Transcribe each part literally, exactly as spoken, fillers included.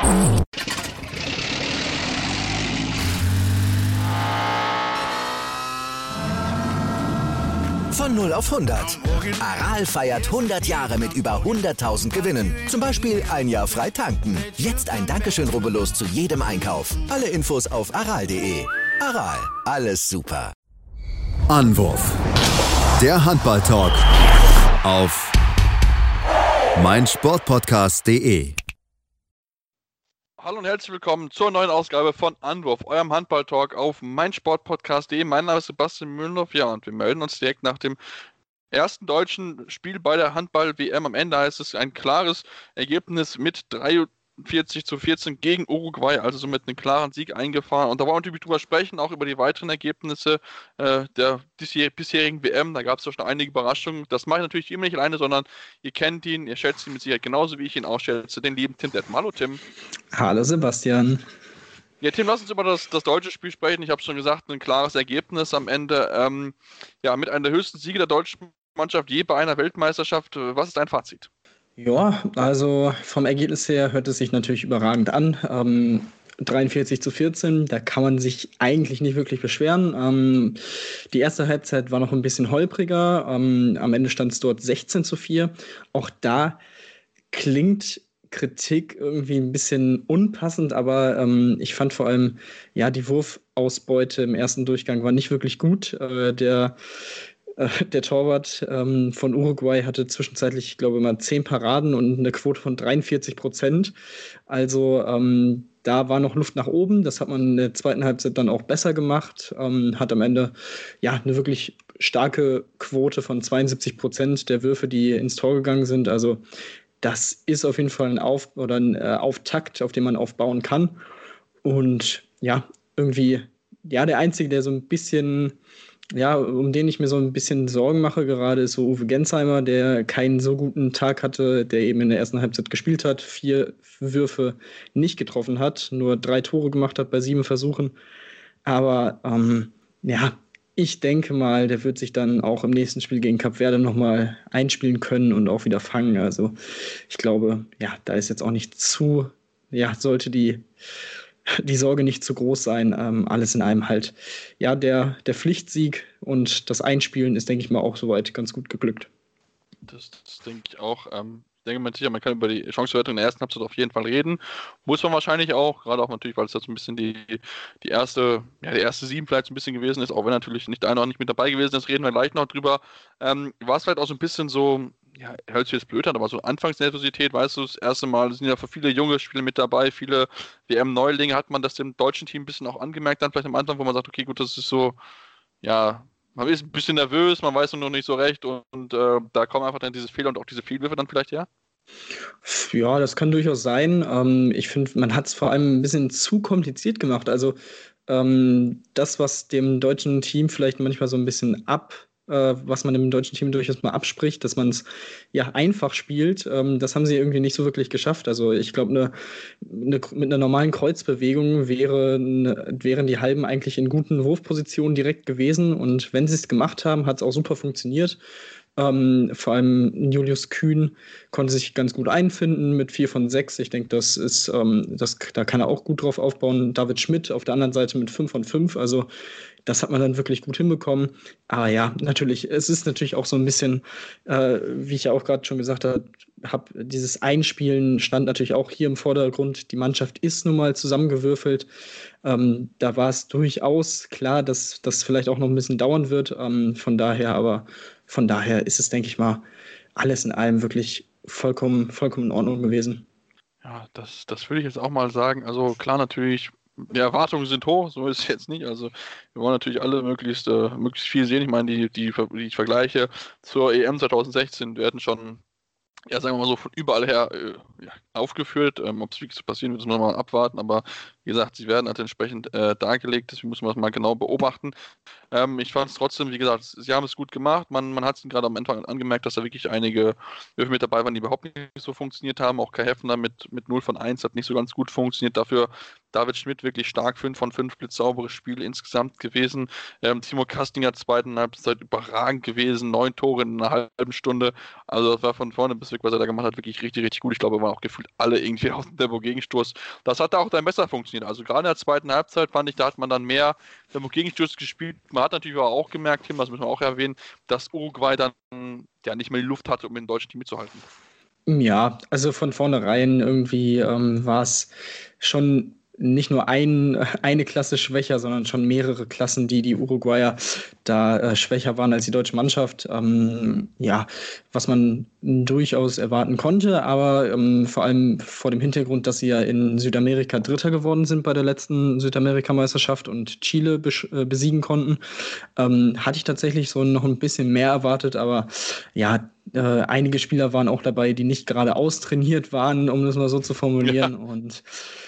Von null auf hundert. Aral feiert hundert Jahre mit über hunderttausend Gewinnen. Zum Beispiel ein Jahr frei tanken. Jetzt ein Dankeschön, rubbellos zu jedem Einkauf. Alle Infos auf aral punkt de. Aral, alles super. Anwurf. Der Handball-Talk auf meinsportpodcast punkt de. Hallo und herzlich willkommen zur neuen Ausgabe von Anwurf, eurem Handball-Talk auf meinsportpodcast punkt de. Mein Name ist Sebastian Mühlenhoff, ja, und wir melden uns direkt nach dem ersten deutschen Spiel bei der Handball-W M. Am Ende heißt es ein klares Ergebnis mit dreiundvierzig zu vierzehn gegen Uruguay, also somit einen klaren Sieg eingefahren. Und da wollen wir natürlich drüber sprechen, auch über die weiteren Ergebnisse äh, der bisherigen W M. Da gab es doch schon einige Überraschungen. Das mache ich natürlich immer nicht alleine, sondern ihr kennt ihn, ihr schätzt ihn mit Sicherheit genauso, wie ich ihn auch schätze, den lieben Tim Detmer. Hallo Tim. Hallo Sebastian. Ja, Tim, lass uns über das, das deutsche Spiel sprechen. Ich habe schon gesagt, ein klares Ergebnis am Ende. Ähm, ja, mit einem der höchsten Siege der deutschen Mannschaft je bei einer Weltmeisterschaft. Was ist dein Fazit? Ja, also vom Ergebnis her hört es sich natürlich überragend an. Ähm, dreiundvierzig zu vierzehn, da kann man sich eigentlich nicht wirklich beschweren. Ähm, die erste Halbzeit war noch ein bisschen holpriger. Ähm, am Ende stand es dort sechzehn zu vier. Auch da klingt Kritik irgendwie ein bisschen unpassend, aber ähm, ich fand vor allem, ja, die Wurfausbeute im ersten Durchgang war nicht wirklich gut. Äh, der Der Torwart ähm, von Uruguay hatte zwischenzeitlich, ich glaube, mal zehn Paraden und eine Quote von dreiundvierzig Prozent. Also ähm, da war noch Luft nach oben. Das hat man in der zweiten Halbzeit dann auch besser gemacht. Ähm, hat am Ende ja eine wirklich starke Quote von zweiundsiebzig Prozent der Würfe, die ins Tor gegangen sind. Also das ist auf jeden Fall ein Auf- oder ein äh, Auftakt, auf den man aufbauen kann. Und ja, irgendwie, ja, der Einzige, der so ein bisschen Ja, um den ich mir so ein bisschen Sorgen mache gerade, ist so Uwe Gensheimer, der keinen so guten Tag hatte, der eben in der ersten Halbzeit gespielt hat, vier Würfe nicht getroffen hat, nur drei Tore gemacht hat bei sieben Versuchen. Aber ähm, ja, ich denke mal, der wird sich dann auch im nächsten Spiel gegen Kap Verde nochmal einspielen können und auch wieder fangen. Also ich glaube, ja, da ist jetzt auch nicht zu, ja, sollte die die Sorge nicht zu groß sein. Ähm, alles in einem halt. Ja, der, der Pflichtsieg und das Einspielen ist, denke ich mal, auch soweit ganz gut geglückt. Das, das denke ich auch. Ähm, ich denke mir sicher, man kann über die Chancenverwertung in der ersten Halbzeit auf jeden Fall reden. Muss man wahrscheinlich auch, gerade auch natürlich, weil es jetzt ein bisschen die, die erste, ja, die erste Sieben vielleicht so ein bisschen gewesen ist, auch wenn natürlich nicht der eine auch nicht mit dabei gewesen ist, reden wir gleich noch drüber. Ähm, war es vielleicht auch so ein bisschen so, ja, hört sich jetzt blöd an, aber so Anfangsnervosität, weißt du, das erste Mal, es sind ja für viele junge Spieler mit dabei, viele W M-Neulinge, hat man das dem deutschen Team ein bisschen auch angemerkt dann vielleicht am Anfang, wo man sagt, okay, gut, das ist so, ja, man ist ein bisschen nervös, man weiß noch nicht so recht und, und äh, da kommen einfach dann diese Fehler und auch diese Fehlwürfe dann vielleicht her? Ja, das kann durchaus sein. Ähm, ich finde, man hat es vor allem ein bisschen zu kompliziert gemacht. Also ähm, das, was dem deutschen Team vielleicht manchmal so ein bisschen ab äh, was man dem deutschen Team durchaus mal abspricht, dass man es ja einfach spielt. Ähm, das haben sie irgendwie nicht so wirklich geschafft. Also ich glaube, ne, ne, mit einer normalen Kreuzbewegung wäre, ne, wären die Halben eigentlich in guten Wurfpositionen direkt gewesen. Und wenn sie es gemacht haben, hat es auch super funktioniert. Ähm, vor allem Julius Kühn konnte sich ganz gut einfinden mit vier von sechs. Ich denke, das ist, ähm, das, da kann er auch gut drauf aufbauen. David Schmidt auf der anderen Seite mit fünf von fünf. Also das hat man dann wirklich gut hinbekommen. Aber ja, natürlich, es ist natürlich auch so ein bisschen, äh, wie ich ja auch gerade schon gesagt habe, hab, dieses Einspielen stand natürlich auch hier im Vordergrund. Die Mannschaft ist nun mal zusammengewürfelt. Ähm, da war es durchaus klar, dass das vielleicht auch noch ein bisschen dauern wird. Ähm, von daher, aber von daher ist es, denke ich mal, alles in allem wirklich vollkommen, vollkommen in Ordnung gewesen. Ja, das, das würde ich jetzt auch mal sagen. Also klar, natürlich, die Erwartungen sind hoch, so ist es jetzt nicht. Also wir wollen natürlich alle möglichst, äh, möglichst viel sehen. Ich meine, die, die, die Vergleiche zur E M zwanzig sechzehn werden schon, ja, sagen wir mal so, von überall her äh, ja, aufgeführt. Ähm, ob es wirklich so passieren wird, das muss man mal abwarten. Aber wie gesagt, sie werden halt entsprechend äh, dargelegt. Deswegen muss man das mal genau beobachten. Ähm, ich fand es trotzdem, wie gesagt, sie haben es gut gemacht. Man, man hat es gerade am Anfang angemerkt, dass da wirklich einige Würfe mit dabei waren, die überhaupt nicht so funktioniert haben. Auch Kai Heffner mit, mit null von eins hat nicht so ganz gut funktioniert. Dafür David Schmidt wirklich stark, fünf von fünf blitzsaubere Spiele insgesamt gewesen. Ähm, Timo Kastinger zweiten Halbzeit überragend gewesen, neun Tore in einer halben Stunde. Also das war von vorne bis weg, was er da gemacht hat, wirklich richtig, richtig gut. Ich glaube, wir waren auch gefühlt alle irgendwie auf dem Tempo-Gegenstoß. Das hat da auch dann besser funktioniert. Also gerade in der zweiten Halbzeit fand ich, da hat man dann mehr Tempo-Gegenstoß gespielt. Man hat natürlich aber auch gemerkt, Tim, das müssen wir auch erwähnen, dass Uruguay dann ja nicht mehr die Luft hatte, um mit dem deutschen Team mitzuhalten. Ja, also von vornherein irgendwie ähm, war es schon nicht nur ein, eine Klasse schwächer, sondern schon mehrere Klassen, die die Uruguayer da äh, schwächer waren als die deutsche Mannschaft. Ähm, ja, was man durchaus erwarten konnte, aber ähm, vor allem vor dem Hintergrund, dass sie ja in Südamerika Dritter geworden sind bei der letzten Südamerika-Meisterschaft und Chile besch- äh, besiegen konnten, ähm, hatte ich tatsächlich so noch ein bisschen mehr erwartet, aber ja, äh, einige Spieler waren auch dabei, die nicht gerade austrainiert waren, um das mal so zu formulieren. Ja. Und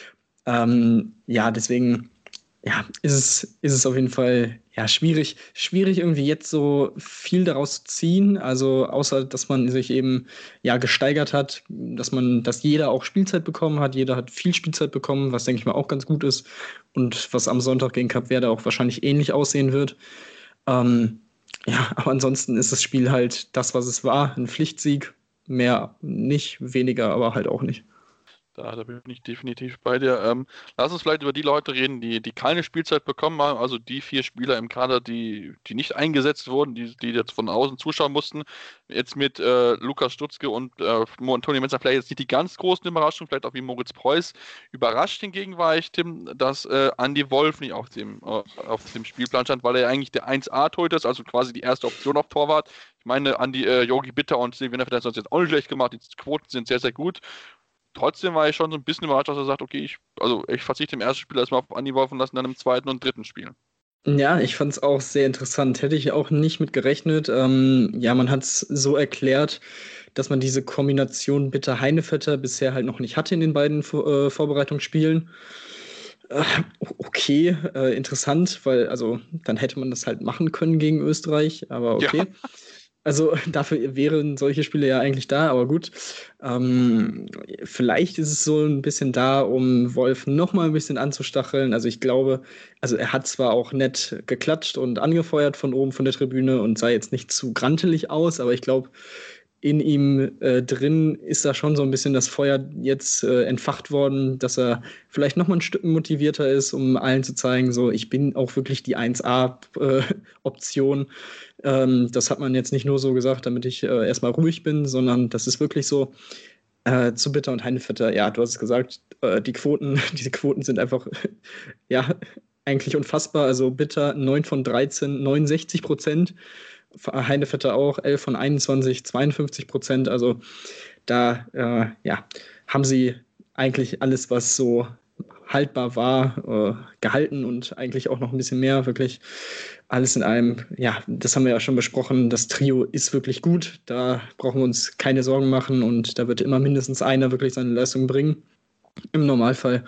Ähm, ja, deswegen ja, ist es, ist es auf jeden Fall ja, schwierig, schwierig irgendwie jetzt so viel daraus zu ziehen. Also außer, dass man sich eben ja gesteigert hat, dass man, dass jeder auch Spielzeit bekommen hat, jeder hat viel Spielzeit bekommen, was denke ich mal auch ganz gut ist und was am Sonntag gegen Kap Verde auch wahrscheinlich ähnlich aussehen wird. Ähm, ja, aber ansonsten ist das Spiel halt das, was es war, ein Pflichtsieg, mehr nicht, weniger, aber halt auch nicht. Da, da bin ich definitiv bei dir. Ähm, lass uns vielleicht über die Leute reden, die, die keine Spielzeit bekommen haben, also die vier Spieler im Kader, die, die nicht eingesetzt wurden, die, die jetzt von außen zuschauen mussten. Jetzt mit äh, Lukas Stutzke und äh, Toni Menzer vielleicht jetzt nicht die ganz großen Überraschungen, vielleicht auch wie Moritz Preuß. Überrascht hingegen war ich, Tim, dass äh, Andy Wolf nicht auf dem, äh, auf dem Spielplan stand, weil er eigentlich der eins A-Torhüter ist, also quasi die erste Option auf Torwart. Ich meine, Andi, äh, Jogi Bitter und Silvina Fedez haben es jetzt auch nicht schlecht gemacht, die Quoten sind sehr, sehr gut. Trotzdem war ich schon so ein bisschen überrascht, dass er sagt, okay, ich, also ich verzichte im ersten Spiel erstmal auf Andi Wolf und lasse ihn dann im zweiten und dritten Spiel. Ja, ich fand es auch sehr interessant. Hätte ich auch nicht mit gerechnet. Ähm, ja, man hat es so erklärt, dass man diese Kombination Bitter-Heinevetter bisher halt noch nicht hatte in den beiden äh, Vorbereitungsspielen. Äh, okay, äh, interessant, weil also dann hätte man das halt machen können gegen Österreich, aber okay. Ja. Also dafür wären solche Spiele ja eigentlich da, aber gut. Ähm, vielleicht ist es so ein bisschen da, um Wolf noch mal ein bisschen anzustacheln. Also ich glaube, also er hat zwar auch nett geklatscht und angefeuert von oben von der Tribüne und sah jetzt nicht zu grantelig aus, aber ich glaube, in ihm äh, drin ist da schon so ein bisschen das Feuer jetzt äh, entfacht worden, dass er vielleicht noch mal ein Stück motivierter ist, um allen zu zeigen, so ich bin auch wirklich die eins A-Option. Äh, ähm, das hat man jetzt nicht nur so gesagt, damit ich äh, erstmal ruhig bin, sondern das ist wirklich so. Äh, zu Bitter und Heinevetter, ja, du hast es gesagt, äh, die Quoten, diese Quoten sind einfach, ja, eigentlich unfassbar. Also Bitter neun von dreizehn, neunundsechzig Prozent. Heinevetter auch, elf von einundzwanzig, zweiundfünfzig Prozent. Also da äh, ja, haben sie eigentlich alles, was so haltbar war, äh, gehalten und eigentlich auch noch ein bisschen mehr. Wirklich alles in einem, ja, das haben wir ja schon besprochen, das Trio ist wirklich gut. Da brauchen wir uns keine Sorgen machen und da wird immer mindestens einer wirklich seine Leistung bringen, im Normalfall.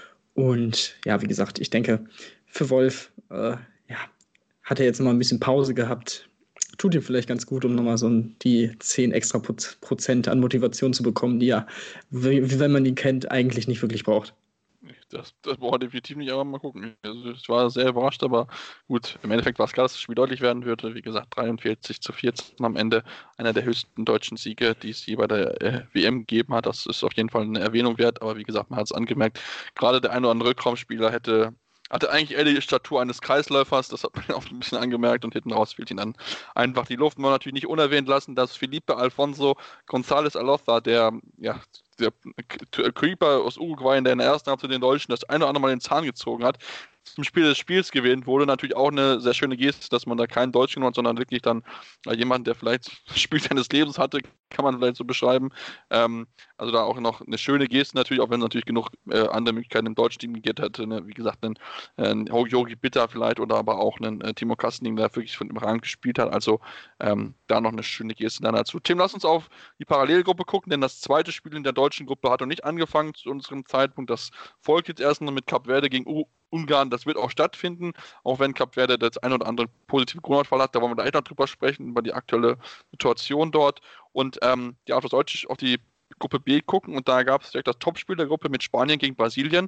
Und ja, wie gesagt, ich denke, für Wolf, äh, ja, hat er jetzt mal ein bisschen Pause gehabt. Tut ihm vielleicht ganz gut, um nochmal so die zehn extra Prozent an Motivation zu bekommen, die er, wie, wenn man ihn kennt, eigentlich nicht wirklich braucht. Das, das braucht er definitiv nicht, aber mal gucken. Also ich war sehr überrascht, aber gut, im Endeffekt war es klar, dass das Spiel deutlich werden würde. Wie gesagt, dreiundvierzig zu vierzehn am Ende. Einer der höchsten deutschen Siege, die es je bei der äh, W M gegeben hat. Das ist auf jeden Fall eine Erwähnung wert, aber wie gesagt, man hat es angemerkt. Gerade der ein oder andere Rückraumspieler hätte hatte eigentlich eher die Statur eines Kreisläufers, das hat man auch ein bisschen angemerkt und hinten raus fehlt ihm dann einfach die Luft. Man natürlich nicht unerwähnt lassen, dass Felipe Alfonso González Alozza, der, ja, der Creeper aus Uruguay, der in der ersten Halbzeit den Deutschen das eine oder andere Mal den Zahn gezogen hat, zum Spiel des Spiels gewählt wurde. Natürlich auch eine sehr schöne Geste, dass man da keinen Deutschen genommen hat, sondern wirklich dann äh, jemanden, der vielleicht das Spiel seines Lebens hatte, kann man vielleicht so beschreiben. Ähm, also da auch noch eine schöne Geste natürlich, auch wenn es natürlich genug äh, andere Möglichkeiten im deutschen Team gegeben hätte. Ne? Wie gesagt, einen, einen Jogi Bitter vielleicht oder aber auch einen äh, Timo Kastening, der wirklich von dem Rang gespielt hat. Also ähm, da noch eine schöne Geste dann dazu. Tim, lass uns auf die Parallelgruppe gucken, denn das zweite Spiel in der deutschen Gruppe hat noch nicht angefangen zu unserem Zeitpunkt. Das folgt jetzt erst noch mit Kap Verde gegen U- Ungarn. Das wird auch stattfinden, auch wenn Kap Verde das ein oder andere positive Corona-Fall hat. Da wollen wir gleich noch drüber sprechen, über die aktuelle Situation dort. Und ähm, ja, was sollte ich auf die Gruppe B gucken und da gab es direkt das Topspiel der Gruppe mit Spanien gegen Brasilien.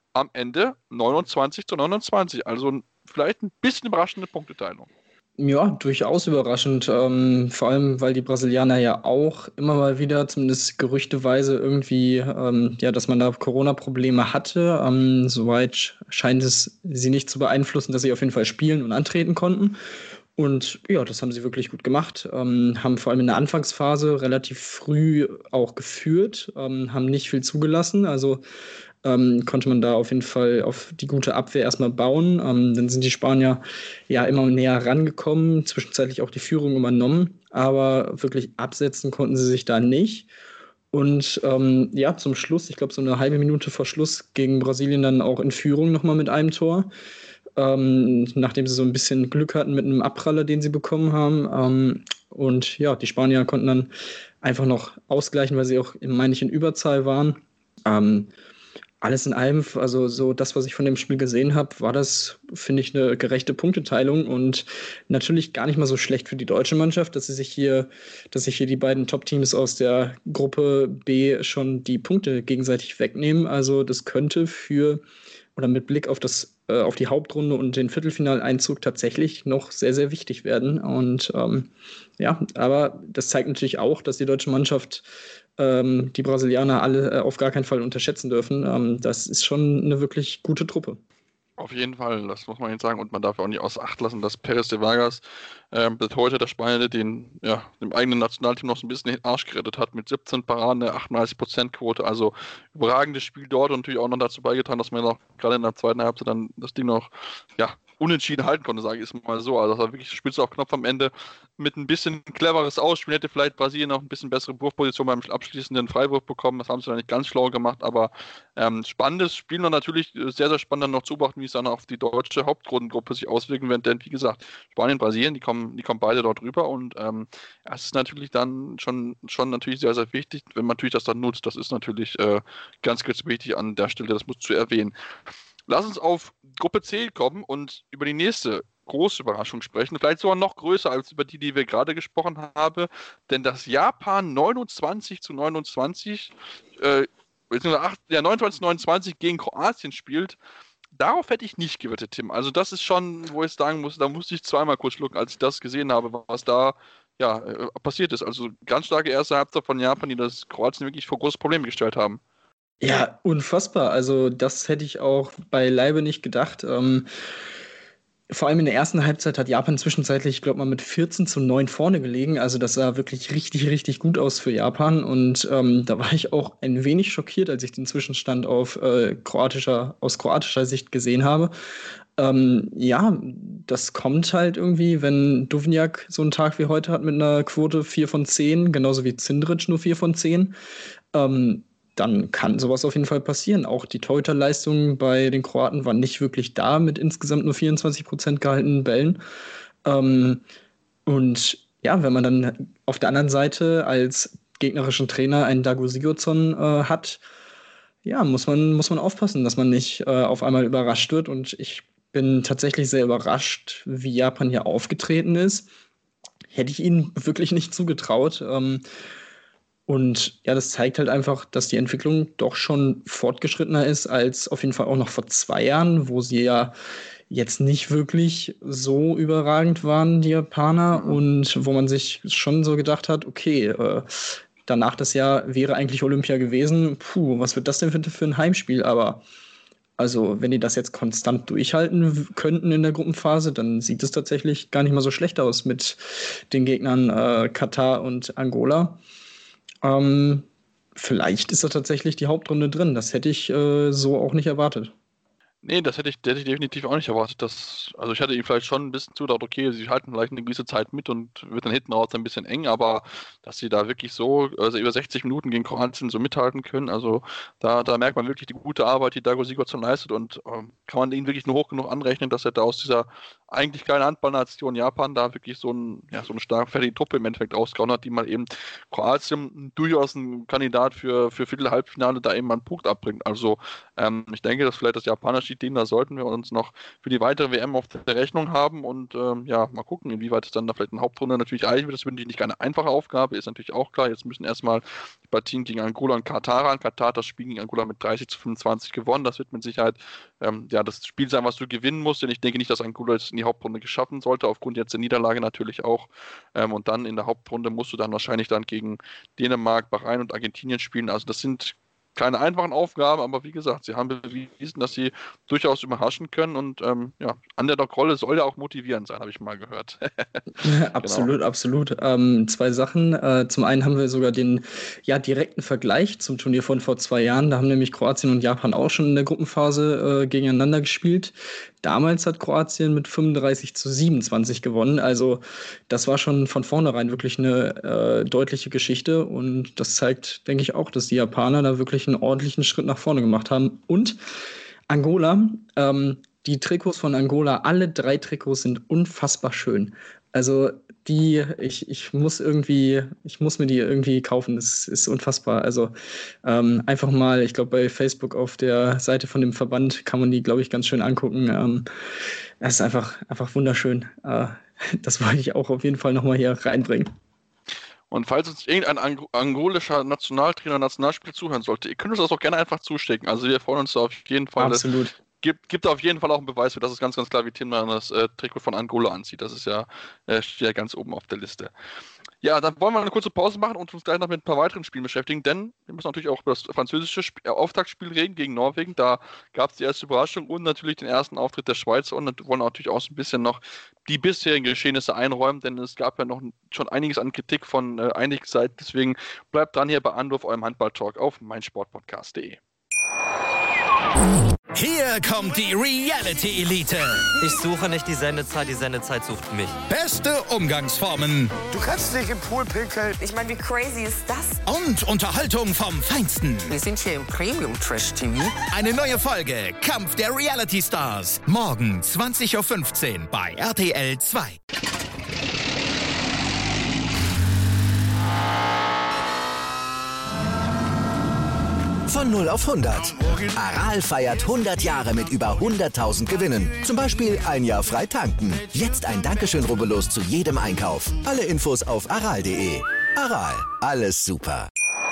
am Ende neunundzwanzig zu neunundzwanzig. Also vielleicht ein bisschen überraschende Punkteteilung. Ja, durchaus überraschend. Ähm, vor allem, weil die Brasilianer ja auch immer mal wieder, zumindest gerüchteweise, irgendwie, ähm, ja, dass man da Corona-Probleme hatte. Ähm, soweit scheint es sie nicht zu beeinflussen, dass sie auf jeden Fall spielen und antreten konnten. Und ja, das haben sie wirklich gut gemacht. Ähm, haben vor allem in der Anfangsphase relativ früh auch geführt, ähm, haben nicht viel zugelassen. Also ähm, konnte man da auf jeden Fall auf die gute Abwehr erstmal bauen. Ähm, dann sind die Spanier ja immer näher rangekommen, zwischenzeitlich auch die Führung übernommen, aber wirklich absetzen konnten sie sich da nicht. Und ähm, ja, zum Schluss, ich glaube, so eine halbe Minute vor Schluss gegen Brasilien dann auch in Führung nochmal mit einem Tor. Ähm, nachdem sie so ein bisschen Glück hatten mit einem Abpraller, den sie bekommen haben. Ähm, und ja, die Spanier konnten dann einfach noch ausgleichen, weil sie auch, meine ich, in Überzahl waren. Ähm, alles in allem, also so das, was ich von dem Spiel gesehen habe, war das, finde ich, eine gerechte Punkteteilung und natürlich gar nicht mal so schlecht für die deutsche Mannschaft, dass sie sich hier, dass sich hier die beiden Top-Teams aus der Gruppe B schon die Punkte gegenseitig wegnehmen. Also das könnte für oder mit Blick auf das äh, auf die Hauptrunde und den Viertelfinaleinzug tatsächlich noch sehr, sehr wichtig werden. Und ähm, ja, aber das zeigt natürlich auch, dass die deutsche Mannschaft ähm, die Brasilianer alle äh, auf gar keinen Fall unterschätzen dürfen. Ähm, das ist schon eine wirklich gute Truppe. Auf jeden Fall, das muss man jetzt sagen. Und man darf auch nicht außer Acht lassen, dass Pérez de Vargas ähm, bis heute der Spanier, den ja, dem eigenen Nationalteam noch so ein bisschen den Arsch gerettet hat mit siebzehn Paraden, eine achtundneunzig Prozent Quote. Also überragendes Spiel dort und natürlich auch noch dazu beigetragen, dass man auch gerade in der zweiten Halbzeit dann das Ding noch ja, unentschieden halten konnte, sage ich es mal so. Also das war wirklich Spitze auf Knopf am Ende. Mit ein bisschen cleveres Ausspielen hätte vielleicht Brasilien noch ein bisschen bessere Wurfposition beim abschließenden Freiwurf bekommen. Das haben sie dann nicht ganz schlau gemacht, aber ähm, spannendes Spiel und natürlich sehr, sehr spannend dann noch zu beobachten, wie es dann auf die deutsche Hauptrundengruppe sich auswirken wird. Denn wie gesagt, Spanien, Brasilien, die kommen, die kommen beide dort rüber und ähm, es ist natürlich dann schon, schon natürlich sehr, sehr wichtig, wenn man natürlich das dann nutzt. Das ist natürlich äh, ganz, ganz wichtig an der Stelle, das muss zu erwähnen. Lass uns auf Gruppe C kommen und über die nächste große Überraschung sprechen. Vielleicht sogar noch größer als über die, die wir gerade gesprochen haben. Denn das Japan neunundzwanzig zu neunundzwanzig, äh, ja, neunundzwanzig zu neunundzwanzig gegen Kroatien spielt, darauf hätte ich nicht gewettet, Tim. Also das ist schon, wo ich sagen muss, da musste ich zweimal kurz schlucken, als ich das gesehen habe, was da ja, äh, passiert ist. Also ganz starke erste Halbzeit von Japan, die das Kroatien wirklich vor große Probleme gestellt haben. Ja, unfassbar. Also das hätte ich auch beileibe nicht gedacht. Ähm, vor allem in der ersten Halbzeit hat Japan zwischenzeitlich, ich glaube mal, mit vierzehn zu neun vorne gelegen. Also das sah wirklich richtig, richtig gut aus für Japan. Und ähm, da war ich auch ein wenig schockiert, als ich den Zwischenstand auf, äh, kroatischer, aus kroatischer Sicht gesehen habe. Ähm, ja, das kommt halt irgendwie, wenn Duvnjak so einen Tag wie heute hat mit einer Quote vier von zehn, genauso wie Cindric nur vier von zehn. Ähm, dann kann sowas auf jeden Fall passieren. Auch die Torhüterleistung bei den Kroaten war nicht wirklich da mit insgesamt nur vierundzwanzig Prozent gehaltenen Bällen. Ähm, und ja, wenn man dann auf der anderen Seite als gegnerischen Trainer einen Dago Sigurdsson äh, hat, ja, muss man, muss man aufpassen, dass man nicht äh, auf einmal überrascht wird. Und ich bin tatsächlich sehr überrascht, wie Japan hier aufgetreten ist. Hätte ich ihnen wirklich nicht zugetraut. Ähm, Und ja, das zeigt halt einfach, dass die Entwicklung doch schon fortgeschrittener ist als auf jeden Fall auch noch vor zwei Jahren, wo sie ja jetzt nicht wirklich so überragend waren, die Japaner, mhm. und wo man sich schon so gedacht hat, okay, äh, danach das Jahr wäre eigentlich Olympia gewesen, puh, was wird das denn für, für ein Heimspiel? Aber also, wenn die das jetzt konstant durchhalten könnten in der Gruppenphase, dann sieht es tatsächlich gar nicht mal so schlecht aus mit den Gegnern äh, Katar und Angola. Ähm, vielleicht ist da tatsächlich die Hauptrunde drin. Das hätte ich äh, so auch nicht erwartet. Nee, das hätte ich, hätte ich definitiv auch nicht erwartet. Dass, also ich hatte ihm vielleicht schon ein bisschen zugedacht, okay, sie halten vielleicht eine gewisse Zeit mit und wird dann hinten raus ein bisschen eng, aber dass sie da wirklich so, also über sechzig Minuten gegen Kroatien so mithalten können, also da, da merkt man wirklich die gute Arbeit, die Dago Sigurdsson leistet und ähm, kann man ihn wirklich nur hoch genug anrechnen, dass er da aus dieser eigentlich kleine Handballnation Japan da wirklich so, ein, ja, so eine stark fertige Truppe im Endeffekt rausgehauen hat, die mal eben Kroatien durchaus ein Kandidat für, für Viertel-Halbfinale da eben mal einen Punkt abbringt. Also ähm, ich denke, dass vielleicht das japanische Team, da sollten wir uns noch für die weitere W M auf der Rechnung haben und ähm, ja, mal gucken, inwieweit es dann da vielleicht eine Hauptrunde natürlich erreichen wird. Das wird natürlich nicht eine einfache Aufgabe, ist natürlich auch klar. Jetzt müssen erstmal die Partien gegen Angola und Katar ran. Katar hat das Spiel gegen Angola mit dreißig zu fünfundzwanzig gewonnen. Das wird mit Sicherheit ähm, ja, das Spiel sein, was du gewinnen musst, denn ich denke nicht, dass Angola jetzt in die Hauptrunde geschaffen sollte, aufgrund jetzt der Niederlage natürlich auch. Ähm, und dann in der Hauptrunde musst du dann wahrscheinlich dann gegen Dänemark, Bahrain und Argentinien spielen. Also das sind keine einfachen Aufgaben, aber wie gesagt, sie haben bewiesen, dass sie durchaus überraschen können und ähm, ja, Underdog-Rolle soll ja auch motivierend sein, habe ich mal gehört. Absolut, genau. absolut. Ähm, zwei Sachen. Äh, zum einen haben wir sogar den ja, direkten Vergleich zum Turnier von vor zwei Jahren. Da haben nämlich Kroatien und Japan auch schon in der Gruppenphase äh, gegeneinander gespielt. Damals hat Kroatien mit fünfunddreißig zu siebenundzwanzig gewonnen. Also das war schon von vornherein wirklich eine äh, deutliche Geschichte. Und das zeigt, denke ich, auch, dass die Japaner da wirklich einen ordentlichen Schritt nach vorne gemacht haben. Und Angola, ähm, die Trikots von Angola, alle drei Trikots sind unfassbar schön. Also die, ich, ich muss irgendwie, ich muss mir die irgendwie kaufen. Das ist unfassbar. Also ähm, einfach mal, ich glaube, bei Facebook auf der Seite von dem Verband kann man die, glaube ich, ganz schön angucken. Ähm, es ist einfach, einfach wunderschön. Äh, das wollte ich auch auf jeden Fall nochmal hier reinbringen. Und falls uns irgendein Ang- angolischer Nationaltrainer, Nationalspieler zuhören sollte, ihr könnt uns das auch gerne einfach zustecken. Also wir freuen uns auf jeden Fall. Absolut. Gibt, gibt auf jeden Fall auch einen Beweis für, dass es ganz, ganz klar, wie Tillmann das äh, Trikot von Angola anzieht. Das ist ja, äh, steht ja ganz oben auf der Liste. Ja, dann wollen wir eine kurze Pause machen und uns gleich noch mit ein paar weiteren Spielen beschäftigen, denn wir müssen natürlich auch über das französische Sp- äh, Auftaktspiel reden gegen Norwegen. Da gab es die erste Überraschung und natürlich den ersten Auftritt der Schweizer und dann wollen wir natürlich auch so ein bisschen noch die bisherigen Geschehnisse einräumen, denn es gab ja noch schon einiges an Kritik von äh, einigen Seiten. Deswegen bleibt dran hier bei Anwurf, eurem Handball-Talk auf meinsportpodcast punkt de. Hier kommt die Reality-Elite. Ich suche nicht die Sendezeit, die Sendezeit sucht mich. Beste Umgangsformen. Du kannst nicht im Pool pinkeln. Ich meine, wie crazy ist das? Und Unterhaltung vom Feinsten. Wir sind hier im Premium-Trash-T V. Eine neue Folge Kampf der Reality-Stars. Morgen zwanzig Uhr fünfzehn bei R T L zwei. Von null auf hundert. Aral feiert hundert Jahre mit über hunderttausend Gewinnen. Zum Beispiel ein Jahr frei tanken. Jetzt ein Dankeschön, rubbellos zu jedem Einkauf. Alle Infos auf aral punkt de. Aral, alles super.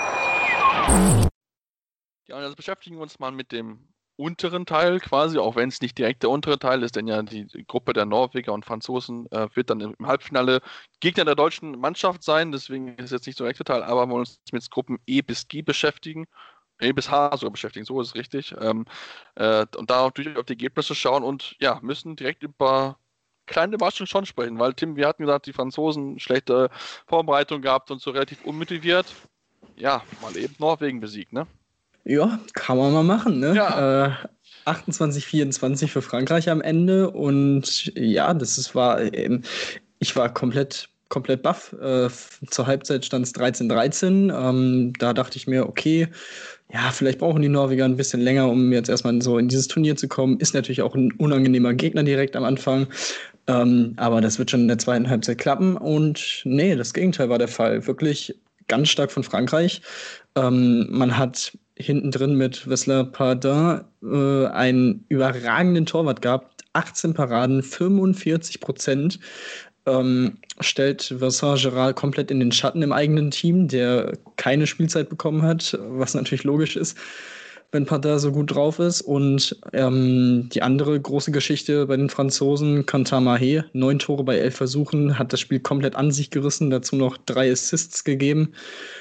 Ja, und jetzt beschäftigen wir uns mal mit dem unteren Teil quasi, auch wenn es nicht direkt der untere Teil ist, denn ja die Gruppe der Norweger und Franzosen äh, wird dann im Halbfinale Gegner der deutschen Mannschaft sein. Deswegen ist es jetzt nicht so direkt der Teil, aber wir wollen uns mit Gruppen E bis G beschäftigen. E bis H sogar beschäftigen, so ist es richtig. Ähm, äh, und da natürlich auf die Ergebnisse schauen und ja, müssen direkt über kleine Überraschungen schon sprechen, weil Tim, wir hatten gesagt, die Franzosen schlechte Vorbereitung gehabt und so relativ unmotiviert. Ja, mal eben Norwegen besiegt, ne? Ja, kann man mal machen, ne? Ja. Äh, achtundzwanzig vierundzwanzig für Frankreich am Ende und ja, das ist, war ähm, ich war komplett komplett baff. Äh, zur Halbzeit stand es dreizehn dreizehn. Ähm, da dachte ich mir, okay, ja, vielleicht brauchen die Norweger ein bisschen länger, um jetzt erstmal so in dieses Turnier zu kommen. Ist natürlich auch ein unangenehmer Gegner direkt am Anfang. Ähm, aber das wird schon in der zweiten Halbzeit klappen. Und nee, das Gegenteil war der Fall. Wirklich ganz stark von Frankreich. Ähm, man hat hinten drin mit Vesla Pardin äh, einen überragenden Torwart gehabt. achtzehn Paraden, fünfundvierzig Prozent. Ähm, stellt Vincent Gérald komplett in den Schatten im eigenen Team, der keine Spielzeit bekommen hat, was natürlich logisch ist, wenn Pardin so gut drauf ist. Und ähm, die andere große Geschichte bei den Franzosen, Quentin Mahé, neun Tore bei elf Versuchen, hat das Spiel komplett an sich gerissen, dazu noch drei Assists gegeben.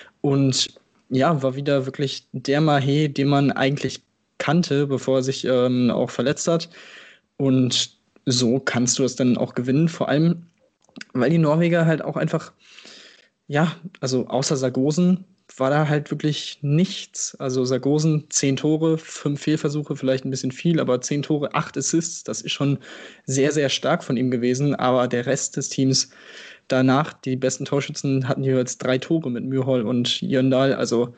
Und ja, war wieder wirklich der Mahé, den man eigentlich kannte, bevor er sich ähm, auch verletzt hat. Und so kannst du es dann auch gewinnen, vor allem weil die Norweger halt auch einfach, ja, also außer Sargosen war da halt wirklich nichts. Also Sargosen, zehn Tore, fünf Fehlversuche, vielleicht ein bisschen viel, aber zehn Tore, acht Assists, das ist schon sehr, sehr stark von ihm gewesen. Aber der Rest des Teams danach, die besten Torschützen hatten jeweils drei Tore mit Mürhol und Jöndal. Also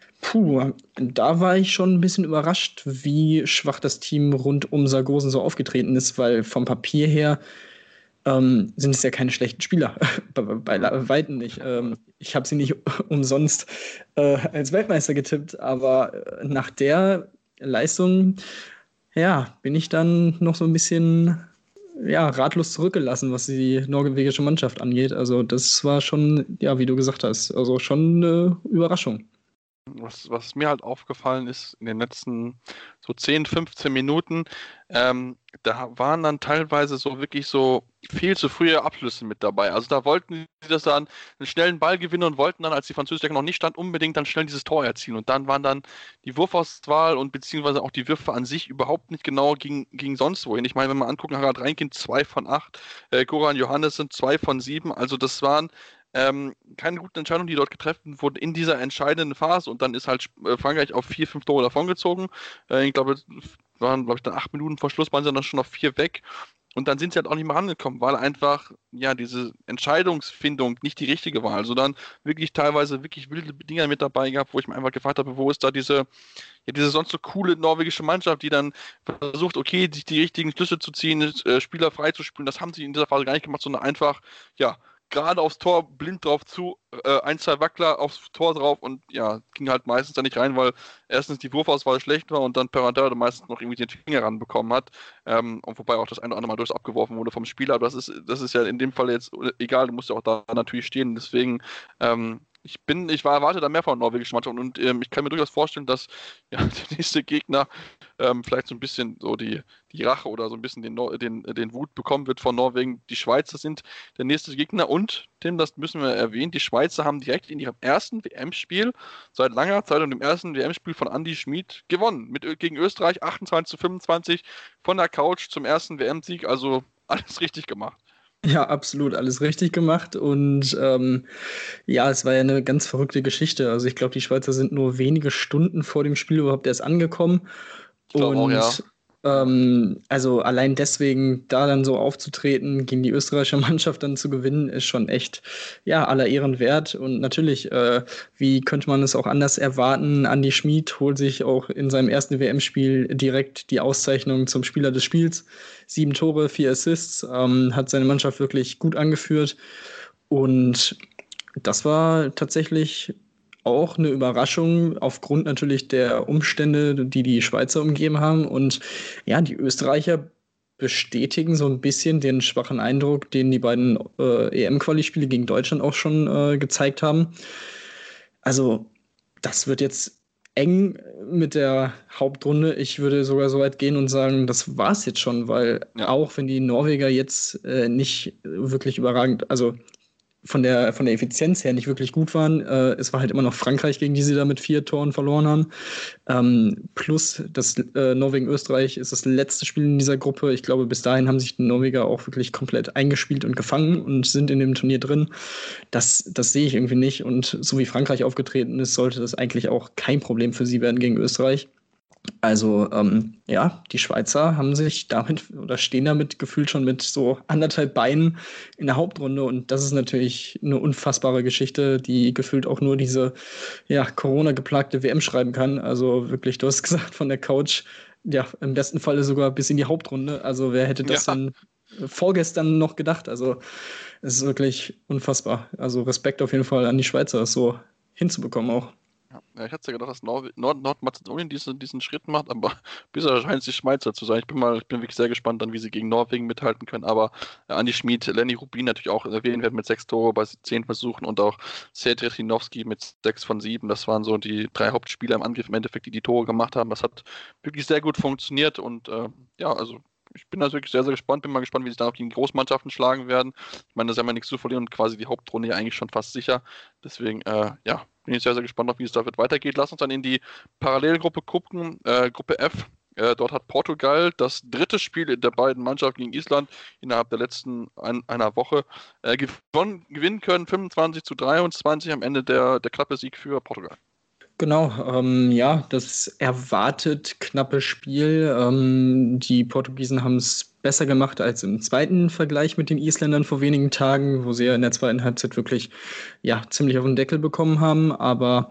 puh, da war ich schon ein bisschen überrascht, wie schwach das Team rund um Sargosen so aufgetreten ist, weil vom Papier her ähm, sind es ja keine schlechten Spieler. bei, bei Weitem nicht. Ähm, ich habe sie nicht umsonst äh, als Weltmeister getippt, aber äh, nach der Leistung, ja, bin ich dann noch so ein bisschen ja, ratlos zurückgelassen, was die norwegische Mannschaft angeht. Also das war schon, ja, wie du gesagt hast, also schon eine Überraschung. Was, was mir halt aufgefallen ist in den letzten so zehn, fünfzehn Minuten, ähm, da waren dann teilweise so wirklich so viel zu frühe Abschlüsse mit dabei. Also da wollten sie das dann einen schnellen Ball gewinnen und wollten dann, als die französische Decke noch nicht stand, unbedingt dann schnell dieses Tor erzielen. Und dann waren dann die Wurfauswahl und beziehungsweise auch die Würfe an sich überhaupt nicht genau gegen, gegen sonst wohin. Ich meine, wenn wir angucken, Harald Reinkind zwei von acht, äh, Goran Johannessen zwei von sieben. Also das waren Ähm, keine guten Entscheidungen, die dort getroffen wurden in dieser entscheidenden Phase, und dann ist halt äh, Frankreich auf vier, fünf Tore davongezogen. Äh, ich glaube, waren, glaube ich, dann acht Minuten vor Schluss, waren sie dann schon auf vier weg. Und dann sind sie halt auch nicht mehr rangekommen, weil einfach, ja, diese Entscheidungsfindung nicht die richtige war. Also dann wirklich teilweise wirklich wilde Dinger mit dabei gehabt, wo ich mir einfach gefragt habe, wo ist da diese, ja, diese sonst so coole norwegische Mannschaft, die dann versucht, okay, sich die richtigen Schlüsse zu ziehen, äh, Spieler freizuspielen. Das haben sie in dieser Phase gar nicht gemacht, sondern einfach, ja, gerade aufs Tor, blind drauf zu, äh, ein, zwei Wackler aufs Tor drauf und ja, ging halt meistens da nicht rein, weil erstens die Wurfauswahl schlecht war und dann Perraudin meistens noch irgendwie den Finger ranbekommen hat. Ähm, und wobei auch das eine oder andere Mal durchs abgeworfen wurde vom Spieler, aber das ist, das ist ja in dem Fall jetzt egal, du musst ja auch da natürlich stehen, deswegen ähm, Ich bin, ich war erwarte da mehr von norwegischen Mannschaften und ähm, ich kann mir durchaus vorstellen, dass ja, der nächste Gegner ähm, vielleicht so ein bisschen so die, die Rache oder so ein bisschen den, den, den Wut bekommen wird von Norwegen. Die Schweizer sind der nächste Gegner und, Tim, das müssen wir erwähnen, die Schweizer haben direkt in ihrem ersten W M-Spiel seit langer Zeit und im ersten W M-Spiel von Andi Schmid gewonnen. Mit, gegen Österreich achtundzwanzig zu fünfundzwanzig von der Couch zum ersten W M-Sieg, also alles richtig gemacht. Ja, absolut, alles richtig gemacht und ähm, ja, es war ja eine ganz verrückte Geschichte. Also ich glaube, die Schweizer sind nur wenige Stunden vor dem Spiel überhaupt erst angekommen Ich glaube auch, und ja. ähm, also allein deswegen da dann so aufzutreten, gegen die österreichische Mannschaft dann zu gewinnen, ist schon echt, ja, aller Ehren wert. Und natürlich, äh, wie könnte man es auch anders erwarten, Andi Schmid holt sich auch in seinem ersten W M-Spiel direkt die Auszeichnung zum Spieler des Spiels. Sieben Tore, vier Assists, ähm, hat seine Mannschaft wirklich gut angeführt. Und das war tatsächlich auch eine Überraschung aufgrund natürlich der Umstände, die die Schweizer umgeben haben. Und ja, die Österreicher bestätigen so ein bisschen den schwachen Eindruck, den die beiden äh, E M-Quali-Spiele gegen Deutschland auch schon äh, gezeigt haben. Also das wird jetzt eng mit der Hauptrunde. Ich würde sogar so weit gehen und sagen, das war's jetzt schon, weil Ja. auch wenn die Norweger jetzt äh, nicht wirklich überragend, also von der, von der Effizienz her nicht wirklich gut waren. Äh, es war halt immer noch Frankreich, gegen die sie da mit vier Toren verloren haben. Ähm, plus das äh, Norwegen-Österreich ist das letzte Spiel in dieser Gruppe. Ich glaube, bis dahin haben sich die Norweger auch wirklich komplett eingespielt und gefangen und sind in dem Turnier drin. Das, das sehe ich irgendwie nicht. Und so wie Frankreich aufgetreten ist, sollte das eigentlich auch kein Problem für sie werden gegen Österreich. Also ähm, ja, die Schweizer haben sich damit oder stehen damit gefühlt schon mit so anderthalb Beinen in der Hauptrunde und das ist natürlich eine unfassbare Geschichte, die gefühlt auch nur diese ja, Corona-geplagte W M schreiben kann. Also wirklich, du hast gesagt, von der Couch, ja, im besten Falle sogar bis in die Hauptrunde. Also wer hätte das Ja. denn vorgestern noch gedacht? Also es ist wirklich unfassbar. Also Respekt auf jeden Fall an die Schweizer, das so hinzubekommen auch. Ja, ich hatte ja gedacht, dass Nord- Nord- Nordmazedonien diesen, diesen Schritt macht, aber bisher scheint es die Schweizer zu sein. Ich bin mal, ich bin wirklich sehr gespannt, dann, wie sie gegen Norwegen mithalten können. Aber äh, Andi Schmid, Lenny Rubin natürlich auch erwähnt werden mit sechs Tore bei zehn Versuchen und auch Sergej Trinovski mit sechs von sieben. Das waren so die drei Hauptspieler im Angriff im Endeffekt, die die Tore gemacht haben. Das hat wirklich sehr gut funktioniert und äh, ja, also ich bin da wirklich sehr, sehr gespannt. Bin mal gespannt, wie sich dann auch die Großmannschaften schlagen werden. Ich meine, da ist ja mal nichts zu verlieren und quasi die Hauptrunde ja eigentlich schon fast sicher. Deswegen, äh, ja, bin ich sehr, sehr gespannt, auf wie es da weitergeht. Lass uns dann in die Parallelgruppe gucken, äh, Gruppe F. Äh, dort hat Portugal das dritte Spiel der beiden Mannschaften gegen Island innerhalb der letzten ein, einer Woche äh, gewonnen, gewinnen können. fünfundzwanzig zu dreiundzwanzig am Ende der, der knappe Sieg für Portugal. Genau, ähm, ja, das erwartet knappe Spiel. Ähm, die Portugiesen haben es besser gemacht als im zweiten Vergleich mit den Isländern vor wenigen Tagen, wo sie ja in der zweiten Halbzeit wirklich ja, ziemlich auf den Deckel bekommen haben. Aber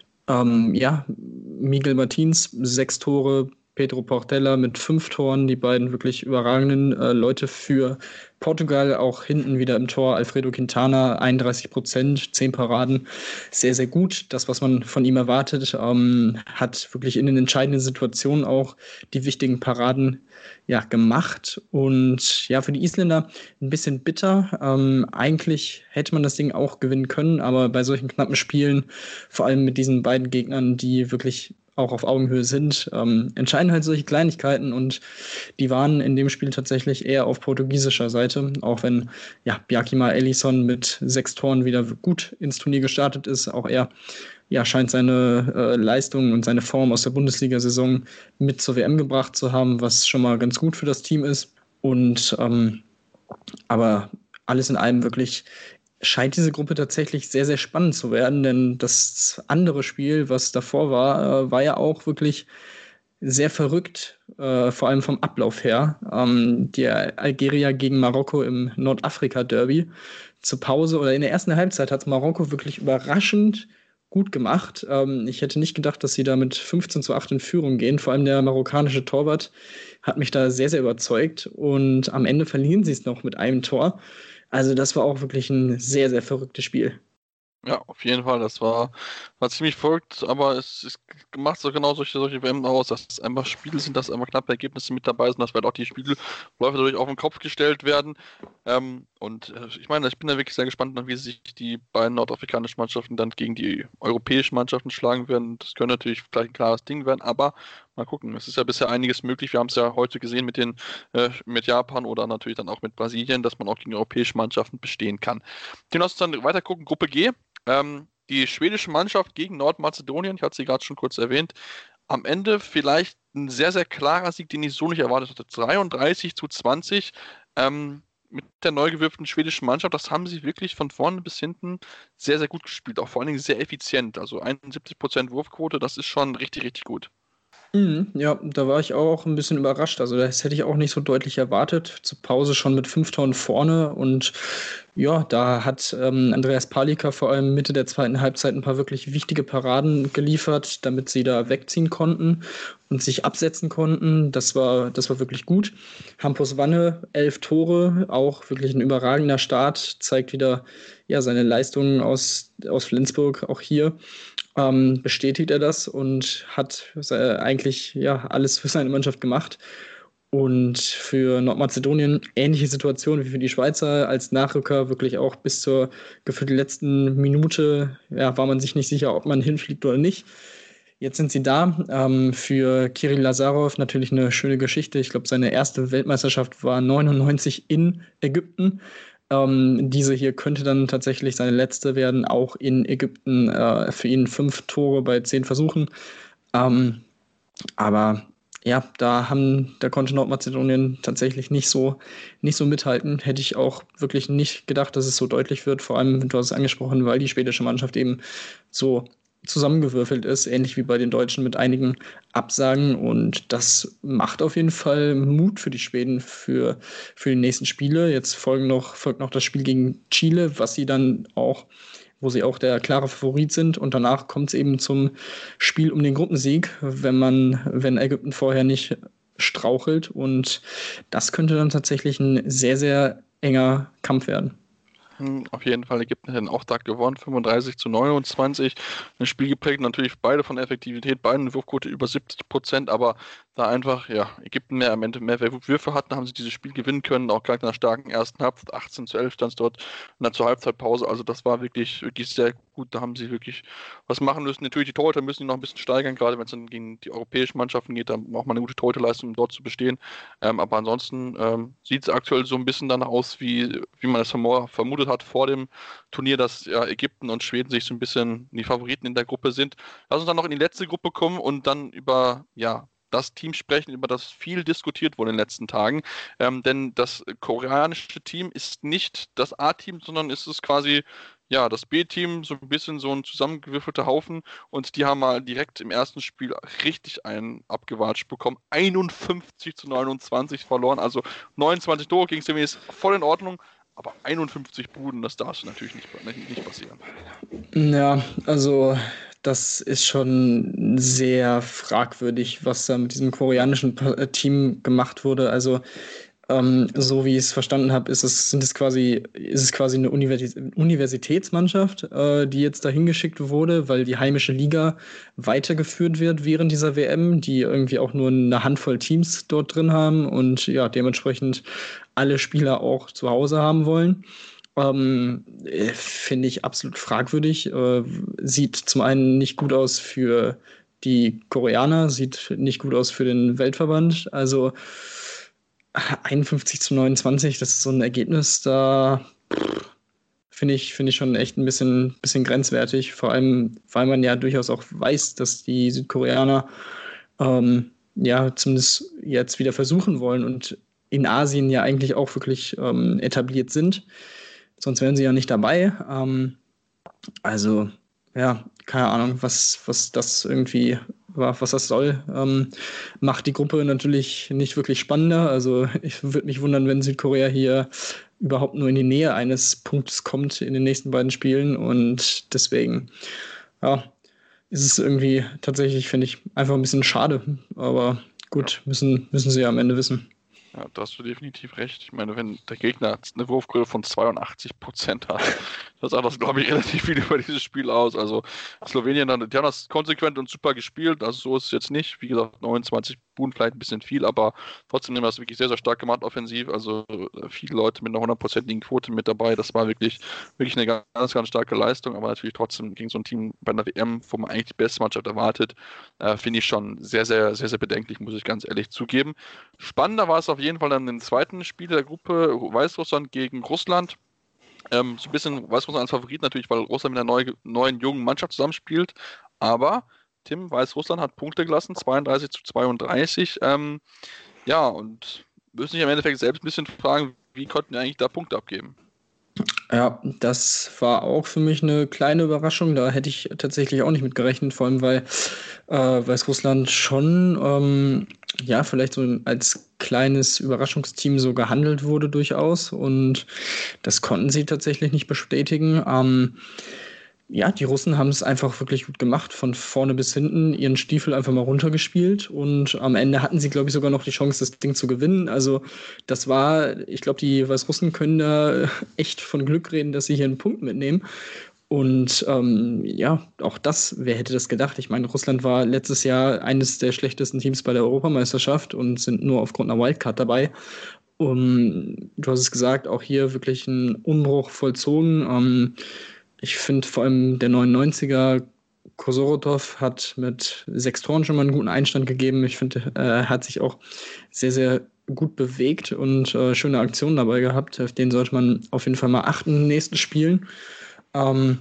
ähm, ja, Miguel Martins, sechs Tore, Pedro Portela mit fünf Toren, die beiden wirklich überragenden äh, Leute für Portugal auch hinten wieder im Tor. Alfredo Quintana, einunddreißig Prozent, zehn Paraden. Sehr, sehr gut. Das, was man von ihm erwartet, ähm, hat wirklich in den entscheidenden Situationen auch die wichtigen Paraden ja, gemacht. Und ja, für die Isländer ein bisschen bitter. Ähm, eigentlich hätte man das Ding auch gewinnen können, aber bei solchen knappen Spielen, vor allem mit diesen beiden Gegnern, die wirklich auch auf Augenhöhe sind, ähm, entscheiden halt solche Kleinigkeiten und die waren in dem Spiel tatsächlich eher auf portugiesischer Seite, auch wenn ja, Bjarkima Ellison mit sechs Toren wieder gut ins Turnier gestartet ist, auch er ja, scheint seine äh, Leistung und seine Form aus der Bundesliga-Saison mit zur W M gebracht zu haben, was schon mal ganz gut für das Team ist und ähm, aber alles in allem wirklich scheint diese Gruppe tatsächlich sehr, sehr spannend zu werden, denn das andere Spiel, was davor war, war ja auch wirklich sehr verrückt, äh, vor allem vom Ablauf her. Ähm, die Algerier gegen Marokko im Nordafrika-Derby. Zur Pause oder in der ersten Halbzeit hat Marokko wirklich überraschend gut gemacht. Ähm, ich hätte nicht gedacht, dass sie da mit fünfzehn zu acht in Führung gehen. Vor allem der marokkanische Torwart hat mich da sehr, sehr überzeugt und am Ende verlieren sie es noch mit einem Tor. Also das war auch wirklich ein sehr, sehr verrücktes Spiel. Ja, auf jeden Fall, das war, war ziemlich verrückt, aber es, es macht so genau solche, solche W M aus, dass es einfach Spiele sind, dass einfach knappe Ergebnisse mit dabei sind, dass halt auch die Spielläufe dadurch auf den Kopf gestellt werden. Ähm, und äh, ich meine, ich bin da wirklich sehr gespannt, wie sich die beiden nordafrikanischen Mannschaften dann gegen die europäischen Mannschaften schlagen werden. Das könnte natürlich gleich ein klares Ding werden, aber mal gucken. Es ist ja bisher einiges möglich. Wir haben es ja heute gesehen mit den äh, mit Japan oder natürlich dann auch mit Brasilien, dass man auch gegen europäische Mannschaften bestehen kann. Den lass uns dann weiter gucken. Gruppe G. Ähm, die schwedische Mannschaft gegen Nordmazedonien, ich hatte sie gerade schon kurz erwähnt, am Ende vielleicht ein sehr, sehr klarer Sieg, den ich so nicht erwartet hatte. dreiunddreißig zu zwanzig ähm, mit der neu gewürften schwedischen Mannschaft, das haben sie wirklich von vorne bis hinten sehr, sehr gut gespielt, auch vor allen Dingen sehr effizient. Also einundsiebzig Prozent Wurfquote, das ist schon richtig, richtig gut. Mhm, ja, da war ich auch ein bisschen überrascht. Also das hätte ich auch nicht so deutlich erwartet. Zur Pause schon mit fünf Toren vorne und ja, da hat ähm, Andreas Palika vor allem Mitte der zweiten Halbzeit ein paar wirklich wichtige Paraden geliefert, damit sie da wegziehen konnten und sich absetzen konnten. Das war, das war wirklich gut. Hampus Wanne, elf Tore, auch wirklich ein überragender Start, zeigt wieder ja, seine Leistungen aus, aus Flensburg, auch hier. Ähm, bestätigt er das und hat äh, eigentlich ja, alles für seine Mannschaft gemacht. Und für Nordmazedonien ähnliche Situation wie für die Schweizer als Nachrücker, wirklich auch bis zur gefühlt letzten Minute ja, war man sich nicht sicher, ob man hinfliegt oder nicht. Jetzt sind sie da. Ähm, für Kiril Lazarov natürlich eine schöne Geschichte. Ich glaube, seine erste Weltmeisterschaft war neunundneunzig in Ägypten. Ähm, diese hier könnte dann tatsächlich seine letzte werden, auch in Ägypten. Äh, für ihn fünf Tore bei zehn Versuchen. Ähm, aber ja, da haben, da konnte Nordmazedonien tatsächlich nicht so, nicht so mithalten. Hätte ich auch wirklich nicht gedacht, dass es so deutlich wird. Vor allem, du hast es angesprochen, weil die schwedische Mannschaft eben so zusammengewürfelt ist, ähnlich wie bei den Deutschen mit einigen Absagen. Und das macht auf jeden Fall Mut für die Schweden für, für die nächsten Spiele. Jetzt folgen noch, folgt noch das Spiel gegen Chile, was sie dann auch, wo sie auch der klare Favorit sind. Und danach kommt es eben zum Spiel um den Gruppensieg, wenn man, wenn Ägypten vorher nicht strauchelt. Und das könnte dann tatsächlich ein sehr, sehr enger Kampf werden. Auf jeden Fall, Ägypten hätten auch da gewonnen, fünfunddreißig zu neunundzwanzig. Ein Spiel geprägt, natürlich beide von Effektivität, beide eine Wurfquote über siebzig Prozent, aber da einfach, ja, Ägypten mehr am Ende mehr Würfe hatten, haben sie dieses Spiel gewinnen können, auch gleich nach einer starken ersten Halbzeit, achtzehn zu elf stand es dort, und dann zur Halbzeitpause, also das war wirklich, wirklich sehr gut, da haben sie wirklich was machen müssen. Natürlich, die Torhüter müssen die noch ein bisschen steigern, gerade wenn es dann gegen die europäischen Mannschaften geht, dann braucht man eine gute Torhüterleistung, um dort zu bestehen, ähm, aber ansonsten ähm, sieht es aktuell so ein bisschen danach aus, wie, wie man es vermutet hat vor dem Turnier, dass ja, Ägypten und Schweden sich so ein bisschen die Favoriten in der Gruppe sind. Lass uns dann noch in die letzte Gruppe kommen und dann über, ja, das Team sprechen, über das viel diskutiert wurde in den letzten Tagen. Ähm, denn das koreanische Team ist nicht das A-Team, sondern ist es quasi ja, das B-Team, so ein bisschen so ein zusammengewürfelter Haufen. Und die haben mal direkt im ersten Spiel richtig einen abgewatscht bekommen. einundfünfzig zu neunundzwanzig verloren. Also neunundzwanzig Tore gegen Serbien ist voll in Ordnung. Aber einundfünfzig Buden, das darf natürlich nicht, nicht, nicht passieren. Ja, also das ist schon sehr fragwürdig, was da mit diesem koreanischen Team gemacht wurde. Also Ähm, so wie ich es verstanden habe, ist es, sind es quasi, ist es quasi eine Universi- Universitätsmannschaft, äh, die jetzt dahin geschickt wurde, weil die heimische Liga weitergeführt wird während dieser W M, die irgendwie auch nur eine Handvoll Teams dort drin haben und ja, dementsprechend alle Spieler auch zu Hause haben wollen. Ähm, äh, finde ich absolut fragwürdig. Äh, sieht zum einen nicht gut aus für die Koreaner, sieht nicht gut aus für den Weltverband. Also einundfünfzig zu neunundzwanzig, das ist so ein Ergebnis, da finde ich, finde ich schon echt ein bisschen, bisschen grenzwertig. Vor allem, weil man ja durchaus auch weiß, dass die Südkoreaner ähm, ja zumindest jetzt wieder versuchen wollen und in Asien ja eigentlich auch wirklich ähm, etabliert sind. Sonst wären sie ja nicht dabei. Ähm, also, ja, keine Ahnung, was, was das irgendwie war, was das soll. Ähm, macht die Gruppe natürlich nicht wirklich spannender. Also, ich würde mich wundern, wenn Südkorea hier überhaupt nur in die Nähe eines Punktes kommt in den nächsten beiden Spielen. Und deswegen, ja, ist es irgendwie tatsächlich, finde ich, einfach ein bisschen schade. Aber gut, müssen, müssen sie ja am Ende wissen. Ja, da hast du definitiv recht. Ich meine, wenn der Gegner eine Wurfquote von zweiundachtzig Prozent hat, das sagt das, glaube ich, relativ viel über dieses Spiel aus. Also Slowenien, die haben das konsequent und super gespielt, also so ist es jetzt nicht. Wie gesagt, neunundzwanzig Buden vielleicht ein bisschen viel, aber trotzdem haben wir das wirklich sehr, sehr stark gemacht offensiv. Also viele Leute mit einer hundertprozentigen Quote mit dabei. Das war wirklich, wirklich eine ganz, ganz starke Leistung, aber natürlich trotzdem gegen so ein Team bei einer W M, wo man eigentlich die beste Mannschaft erwartet, äh, finde ich schon sehr, sehr, sehr, sehr bedenklich, muss ich ganz ehrlich zugeben. Spannender war es auf jeden Fall dann im zweiten Spiel der Gruppe Weißrussland gegen Russland. Ähm, so ein bisschen Weißrussland als Favorit natürlich, weil Russland mit einer neu, neuen, jungen Mannschaft zusammenspielt. Aber Tim, Weißrussland hat Punkte gelassen, zweiunddreißig zu zweiunddreißig. Ähm, ja, und müssen sich im Endeffekt selbst ein bisschen fragen, wie konnten wir eigentlich da Punkte abgeben? Ja, das war auch für mich eine kleine Überraschung. Da hätte ich tatsächlich auch nicht mit gerechnet, vor allem weil äh, Weißrussland schon ähm, ja vielleicht so als kleines Überraschungsteam so gehandelt wurde durchaus und das konnten sie tatsächlich nicht bestätigen. Ähm, ja, die Russen haben es einfach wirklich gut gemacht, von vorne bis hinten ihren Stiefel einfach mal runtergespielt und am Ende hatten sie, glaube ich, sogar noch die Chance, das Ding zu gewinnen. Also das war, ich glaube, die Weißrussen können da echt von Glück reden, dass sie hier einen Punkt mitnehmen. Und ähm, ja, auch das, wer hätte das gedacht? Ich meine, Russland war letztes Jahr eines der schlechtesten Teams bei der Europameisterschaft und sind nur aufgrund einer Wildcard dabei. Um, du hast es gesagt, auch hier wirklich ein Umbruch vollzogen. Ähm, Ich finde vor allem der neunundneunziger Kosorotov hat mit sechs Toren schon mal einen guten Einstand gegeben. Ich finde, er äh, hat sich auch sehr, sehr gut bewegt und äh, schöne Aktionen dabei gehabt. Auf den sollte man auf jeden Fall mal achten in den nächsten Spielen. Ähm,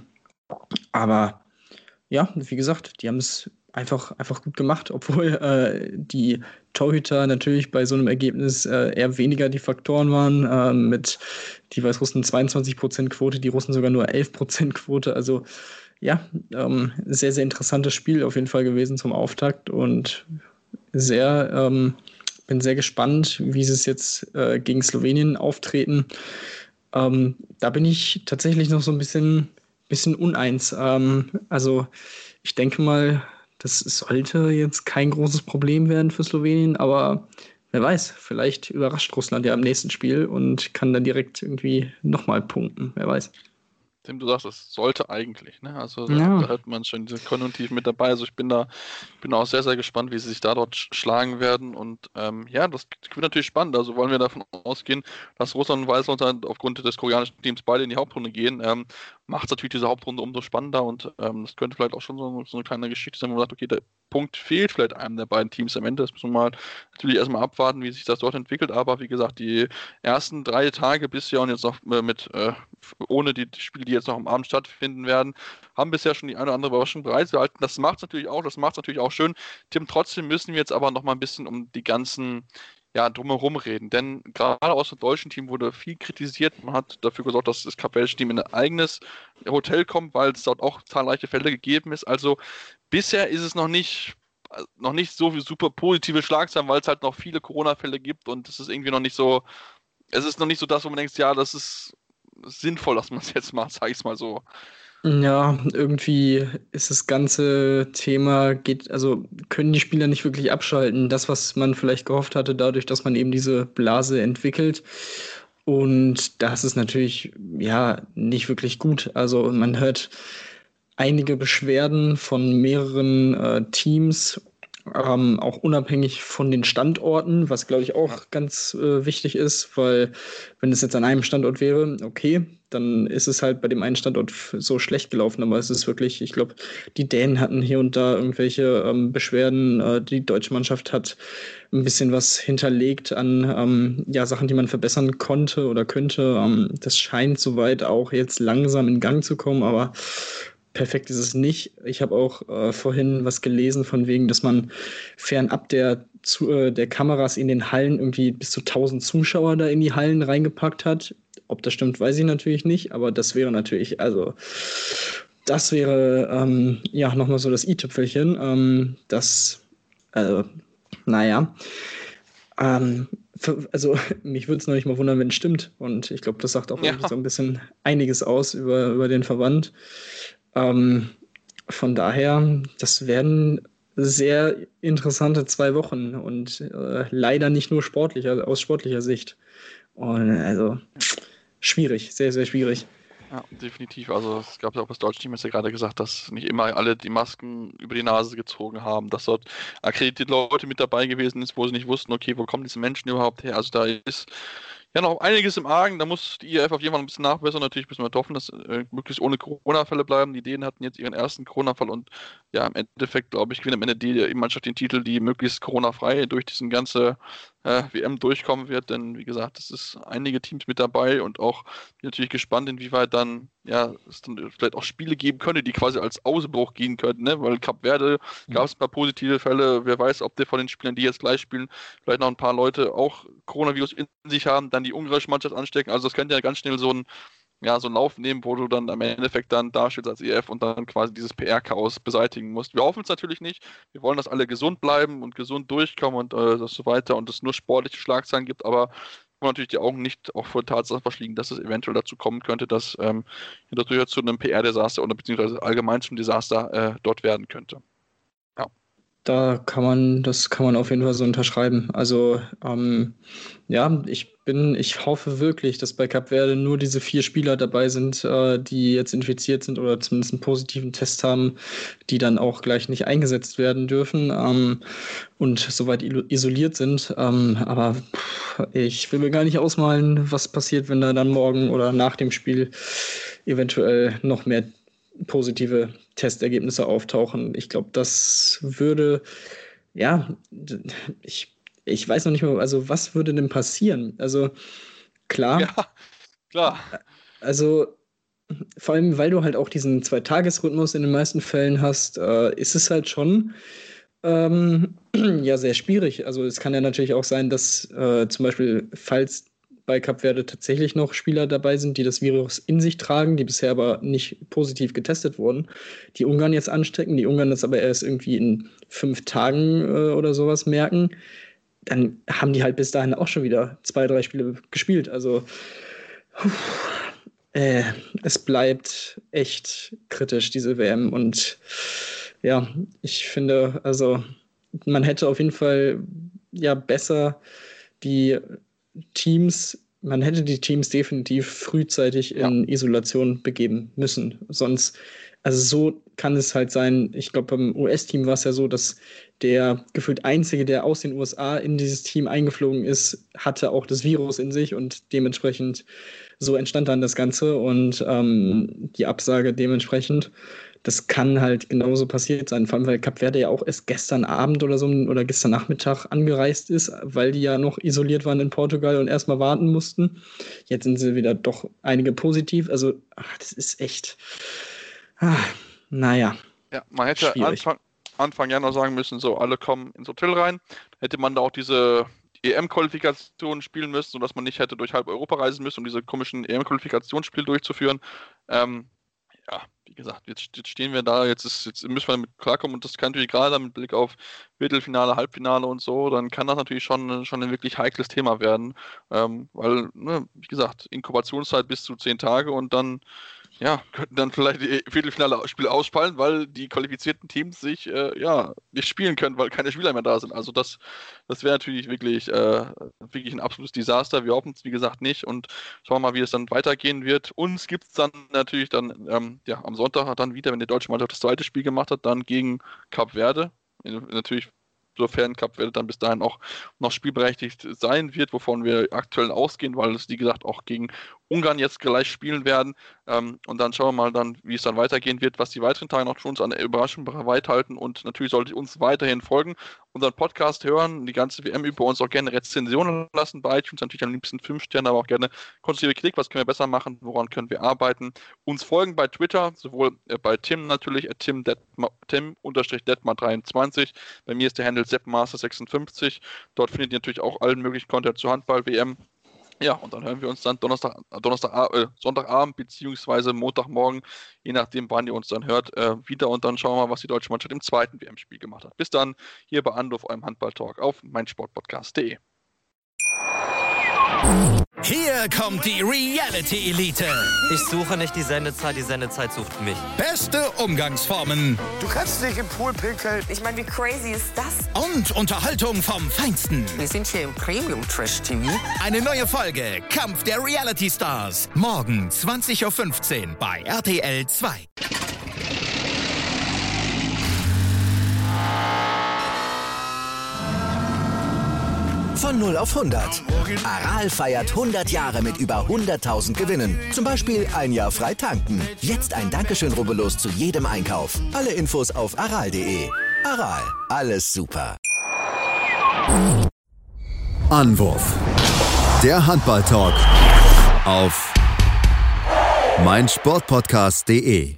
aber ja, wie gesagt, die haben es einfach, einfach gut gemacht, obwohl äh, die Torhüter natürlich bei so einem Ergebnis äh, eher weniger die Faktoren waren. Äh, mit die Weißrussen zweiundzwanzig Prozent Quote, die Russen sogar nur elf Prozent Quote. Also ja, ähm, sehr, sehr interessantes Spiel auf jeden Fall gewesen zum Auftakt und sehr, ähm, bin sehr gespannt, wie sie es jetzt äh, gegen Slowenien auftreten. Ähm, da bin ich tatsächlich noch so ein bisschen, bisschen uneins. Ähm, also ich denke mal, das sollte jetzt kein großes Problem werden für Slowenien, aber wer weiß, vielleicht überrascht Russland ja im nächsten Spiel und kann dann direkt irgendwie nochmal punkten, wer weiß. Tim, du sagst, das sollte eigentlich, ne? Also da, Ja. da hört man schon diese Konjunktiv mit dabei. Also ich bin da, bin auch sehr, sehr gespannt, wie sie sich da dort sch- schlagen werden. Und ähm, ja, das wird natürlich spannend. Also wollen wir davon ausgehen, dass Russland und Weißrussland aufgrund des koreanischen Teams beide in die Hauptrunde gehen, ähm, macht es natürlich diese Hauptrunde umso spannender und ähm, das könnte vielleicht auch schon so, so eine kleine Geschichte sein, wo man sagt, okay, der Punkt fehlt vielleicht einem der beiden Teams am Ende. Das müssen wir mal natürlich erstmal abwarten, wie sich das dort entwickelt. Aber wie gesagt, die ersten drei Tage bisher und jetzt noch äh, mit äh, ohne die Spiele, die jetzt noch am Abend stattfinden werden, haben bisher schon die eine oder andere Überraschung bereitgehalten. Das macht es natürlich auch, das macht es natürlich auch schön. Tim, trotzdem müssen wir jetzt aber noch mal ein bisschen um die ganzen ja, drumherum reden. Denn gerade aus dem deutschen Team wurde viel kritisiert. Man hat dafür gesorgt, dass das kapellische Team in ein eigenes Hotel kommt, weil es dort auch zahlreiche Fälle gegeben ist. Also bisher ist es noch nicht noch nicht so super positive Schlagzeilen, weil es halt noch viele Corona-Fälle gibt und es ist irgendwie noch nicht so, es ist noch nicht so das, wo man denkt, ja, das ist sinnvoll, dass man es jetzt macht, sage ich es mal so. Ja, irgendwie ist das ganze Thema, geht, also können die Spieler nicht wirklich abschalten. Das, was man vielleicht gehofft hatte, dadurch, dass man eben diese Blase entwickelt. Und das ist natürlich, ja, nicht wirklich gut. Also man hört einige Beschwerden von mehreren äh, Teams, ähm, auch unabhängig von den Standorten, was glaube ich auch ganz äh, wichtig ist, weil wenn es jetzt an einem Standort wäre, okay, dann ist es halt bei dem einen Standort f- so schlecht gelaufen, aber es ist wirklich, ich glaube, die Dänen hatten hier und da irgendwelche ähm, Beschwerden, äh, die deutsche Mannschaft hat ein bisschen was hinterlegt an ähm, ja, Sachen, die man verbessern konnte oder könnte. Ähm, das scheint soweit auch jetzt langsam in Gang zu kommen, aber perfekt ist es nicht. Ich habe auch äh, vorhin was gelesen von wegen, dass man fernab der, zu, äh, der Kameras in den Hallen irgendwie bis zu tausend Zuschauer da in die Hallen reingepackt hat. Ob das stimmt, weiß ich natürlich nicht, aber das wäre natürlich, also das wäre ähm, ja nochmal so das i-Tüpfelchen. Ähm, das, also, naja. Ähm, für, also mich würde es noch nicht mal wundern, wenn es stimmt. Und ich glaube, das sagt auch Ja. irgendwie so ein bisschen einiges aus über, über den Verband. Ähm, von daher, das werden sehr interessante zwei Wochen und äh, leider nicht nur sportlicher, aus sportlicher Sicht. Und also schwierig, sehr, sehr schwierig. Ja, definitiv. Also es gab ja auch das deutsche Team, hast ja gerade gesagt, dass nicht immer alle die Masken über die Nase gezogen haben, dass dort akkreditierte Leute mit dabei gewesen ist, wo sie nicht wussten, okay, wo kommen diese Menschen überhaupt her? Also da ist ja noch einiges im Argen, da muss die I A F auf jeden Fall ein bisschen nachbessern. Natürlich müssen wir hoffen, dass äh, möglichst ohne Corona-Fälle bleiben. Die Dänen hatten jetzt ihren ersten Corona-Fall und ja, im Endeffekt, glaube ich, gewinnt am Ende die Mannschaft den Titel, die möglichst Corona-frei durch diesen ganze äh, W M durchkommen wird. Denn wie gesagt, es ist einige Teams mit dabei und auch bin natürlich gespannt, inwieweit dann ja es dann vielleicht auch Spiele geben könnte, die quasi als Ausbruch gehen könnten, ne? Weil Kap Verde gab es ein paar positive Fälle. Wer weiß, ob der von den Spielern, die jetzt gleich spielen, vielleicht noch ein paar Leute auch Coronavirus in sich haben, dann die ungarische Mannschaft anstecken. Also das könnte ja ganz schnell so ein, ja, so einen Lauf nehmen, wo du dann am Endeffekt dann dastehst als E F und dann quasi dieses P R-Chaos beseitigen musst. Wir hoffen es natürlich nicht. Wir wollen, dass alle gesund bleiben und gesund durchkommen und äh, so weiter und es nur sportliche Schlagzeilen gibt, aber wir natürlich die Augen nicht auch vor der Tatsache verschließen, dass es eventuell dazu kommen könnte, dass ähm, dadurch zu einem P R-Desaster oder beziehungsweise allgemein zum Desaster äh, dort werden könnte. Da kann man, das kann man auf jeden Fall so unterschreiben. Also ähm, ja, ich bin, ich hoffe wirklich, dass bei Kap Verde nur diese vier Spieler dabei sind, äh, die jetzt infiziert sind oder zumindest einen positiven Test haben, die dann auch gleich nicht eingesetzt werden dürfen ähm, und soweit isoliert sind. Ähm, aber pff, ich will mir gar nicht ausmalen, was passiert, wenn da dann morgen oder nach dem Spiel eventuell noch mehr positive Testergebnisse auftauchen. Ich glaube, das würde, ja, ich, ich weiß noch nicht mehr, also was würde denn passieren? Also klar, Ja, klar. also vor allem, weil du halt auch diesen Zwei-Tages-Rhythmus in den meisten Fällen hast, äh, ist es halt schon ähm, ja sehr schwierig. Also es kann ja natürlich auch sein, dass äh, zum Beispiel, falls bei Kap Verde tatsächlich noch Spieler dabei sind, die das Virus in sich tragen, die bisher aber nicht positiv getestet wurden, die Ungarn jetzt anstecken, die Ungarn das aber erst irgendwie in fünf Tagen äh, oder sowas merken, dann haben die halt bis dahin auch schon wieder zwei, drei Spiele gespielt. Also puh, äh, es bleibt echt kritisch, diese W M. Und ja, ich finde, also man hätte auf jeden Fall ja besser die Teams, man hätte die Teams definitiv frühzeitig in ja. Isolation begeben müssen. Sonst, also so kann es halt sein, ich glaube, beim U S-Team war es ja so, dass der gefühlt Einzige, der aus den U S A in dieses Team eingeflogen ist, hatte auch das Virus in sich und dementsprechend so entstand dann das Ganze und ähm, die Absage dementsprechend. Das kann halt genauso passiert sein, vor allem weil Kap Verde ja auch erst gestern Abend oder so oder gestern Nachmittag angereist ist, weil die ja noch isoliert waren in Portugal und erstmal warten mussten. Jetzt sind sie wieder doch einige positiv. Also, ach, das ist echt. Ah, naja. Ja, man hätte Anfang, Anfang Januar sagen müssen, so, alle kommen ins Hotel rein. Hätte man da auch diese E M-Qualifikationen spielen müssen, sodass man nicht hätte durch halb Europa reisen müssen, um diese komischen E M-Qualifikationsspiele durchzuführen. Ähm, ja, wie gesagt, jetzt, jetzt stehen wir da, jetzt, ist, jetzt müssen wir damit klarkommen und das kann natürlich gerade mit Blick auf Viertelfinale, Halbfinale und so, dann kann das natürlich schon, schon ein wirklich heikles Thema werden, ähm, weil, ne, wie gesagt, Inkubationszeit bis zu zehn Tage und dann, ja, könnten dann vielleicht die Viertelfinale-Spiele ausfallen, weil die qualifizierten Teams sich äh, ja nicht spielen können, weil keine Spieler mehr da sind. Also das, das wäre natürlich wirklich, äh, wirklich ein absolutes Desaster. Wir hoffen es, wie gesagt, nicht und schauen wir mal, wie es dann weitergehen wird. Uns gibt es dann natürlich dann ähm, ja, am Sonntag dann wieder, wenn die deutsche Mannschaft das zweite Spiel gemacht hat, dann gegen Kap Verde. Natürlich, sofern Kap Verde dann bis dahin auch noch spielberechtigt sein wird, wovon wir aktuell ausgehen, weil es, wie gesagt, auch gegen Ungarn jetzt gleich spielen werden. Ähm, und dann schauen wir mal dann, wie es dann weitergehen wird, was die weiteren Tage noch für uns an der Überraschung bereithalten. Und natürlich sollte ich uns weiterhin folgen, unseren Podcast hören, die ganze W M über uns auch gerne Rezensionen lassen bei iTunes, natürlich am liebsten fünf Sterne, aber auch gerne konstruktive Kritik, was können wir besser machen, woran können wir arbeiten. Uns folgen bei Twitter, sowohl äh, bei Tim natürlich, at Tim, Tim Detmar dreiundzwanzig, bei mir ist der Handle Seppmaster sechsundfünfzig, dort findet ihr natürlich auch allen möglichen Content zur Handball-W M. Ja, und dann hören wir uns dann Donnerstag, Donnerstag, äh, Sonntagabend beziehungsweise Montagmorgen, je nachdem, wann ihr uns dann hört, äh, wieder und dann schauen wir mal, was die deutsche Mannschaft im zweiten W M-Spiel gemacht hat. Bis dann, hier bei Anruf, eurem Handball-Talk auf meinsportpodcast punkt de. Hier kommt die Reality-Elite. Ich suche nicht die Sendezeit, die Sendezeit sucht mich. Beste Umgangsformen. Du kannst dich im Pool pinkeln. Ich meine, wie crazy ist das? Und Unterhaltung vom Feinsten. Wir sind hier im Premium-Trash-T V. Eine neue Folge Kampf der Reality Stars. Morgen zwanzig Uhr fünfzehn bei R T L zwei. Von null auf hundert. Aral feiert hundert Jahre mit über hunderttausend Gewinnen. Zum Beispiel ein Jahr frei tanken. Jetzt ein Dankeschön, rubbellos zu jedem Einkauf. Alle Infos auf aral punkt de. Aral, alles super. Anwurf. Der Handball-Talk auf meinsportpodcast punkt de.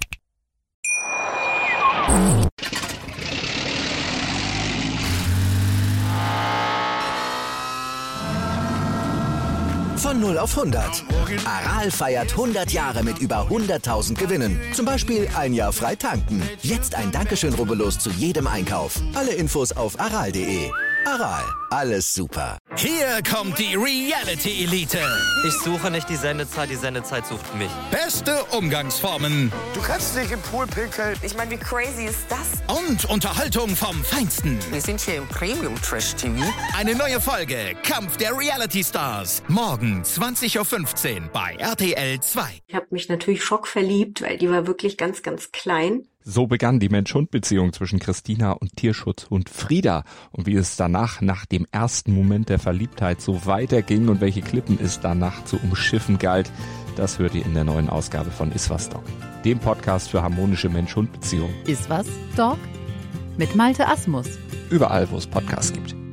Von null auf hundert. Aral feiert hundert Jahre mit über hunderttausend Gewinnen. Zum Beispiel ein Jahr frei tanken. Jetzt ein Dankeschön, rubbellos zu jedem Einkauf. Alle Infos auf aral punkt de. Aral, alles super. Hier kommt die Reality-Elite. Ich suche nicht die Sendezeit, die Sendezeit sucht mich. Beste Umgangsformen. Du kannst dich im Pool pinkeln. Ich meine, wie crazy ist das? Und Unterhaltung vom Feinsten. Wir sind hier im Premium-Trash-T V. Eine neue Folge Kampf der Reality Stars. Morgen zwanzig Uhr fünfzehn bei R T L zwei. Ich habe mich natürlich schockverliebt, weil die war wirklich ganz, ganz klein. So begann die Mensch-Hund-Beziehung zwischen Christina und Tierschutzhund Frieda. Und wie es danach, nach dem ersten Moment der Verliebtheit, so weiterging und welche Klippen es danach zu umschiffen galt, das hört ihr in der neuen Ausgabe von Iswas Dog, dem Podcast für harmonische Mensch-Hund-Beziehungen. Iswas Dog mit Malte Asmus. Überall, wo es Podcasts gibt.